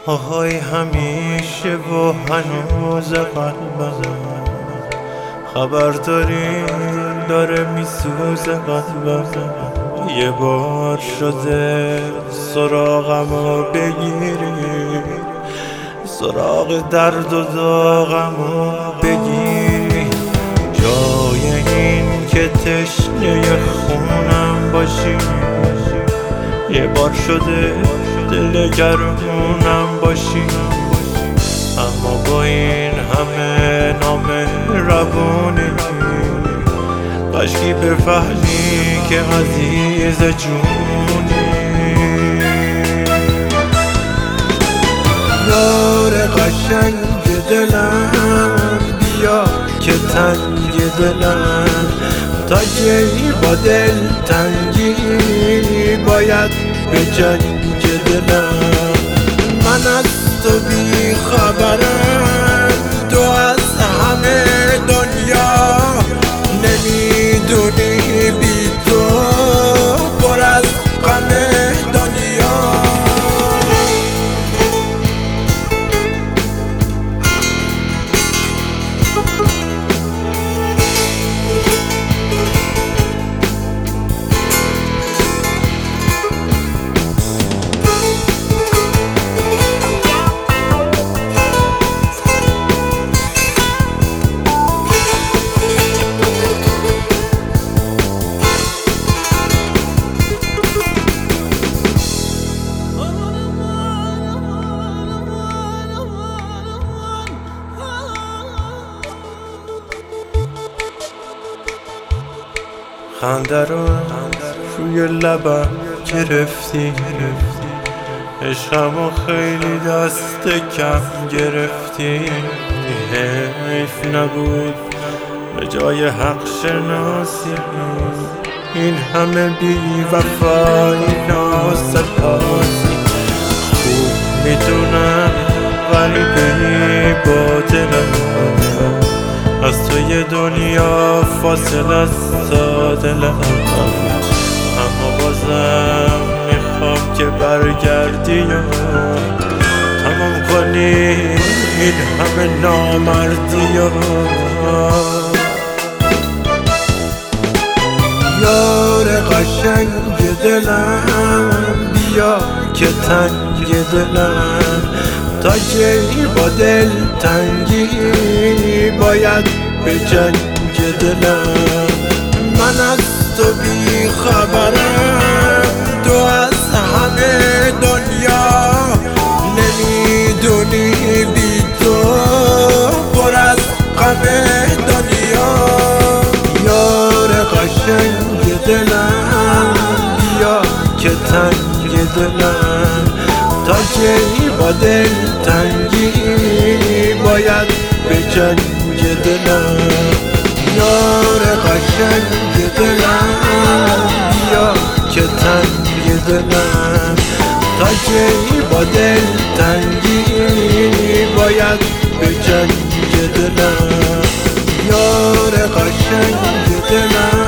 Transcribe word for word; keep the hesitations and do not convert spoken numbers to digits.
آهای همیشه و هنوز قلبم خبر داری داره میسوزه قلبم. یه بار شده سراغمو بگیری، سراغ درد و داغمو بگیری، جای این که تشنه خونم باشی. یه بار شده دل گرمونم باشی، اما با این همه نامهربونی کاشکی بفهمی که عزیز جونی. یار قشنگ دلم بیا که تنگ دلم، تا کی با دل تنگی باید به جنگ دلم. من از تو بی خبرم، تو از همه دنیا نمیدونی بی تو پر از غم دنیا. خنده رو روی لبم گرفتی، عشقمو خیلی دست کم گرفتی. حیف نبود به جای حق شناسی این همه بی وفایی ناسپاسی. خوب میدونم غریبی با دلم، از توی دنیا فاصل از دلم، اما بازم میخوام که برگردی و تمام کنی این همه نامردی. یار قشنگ دلم بیا که تنگ دلم، تا کی با دل تنگی باید به جنگ دلم. من از تو بی خبرم، تو از همه دنیا نمیدونی بی تو پر از غم دنیا. یار قشنگ دلم بیا که تنگ دلم، تا کی با دل تنگی باید به جنگ دلم. یار قشنگ دلم بیا که تنگ دلم، تا کی با دل تنگی باید به جنگ دلم. یار قشنگ دلم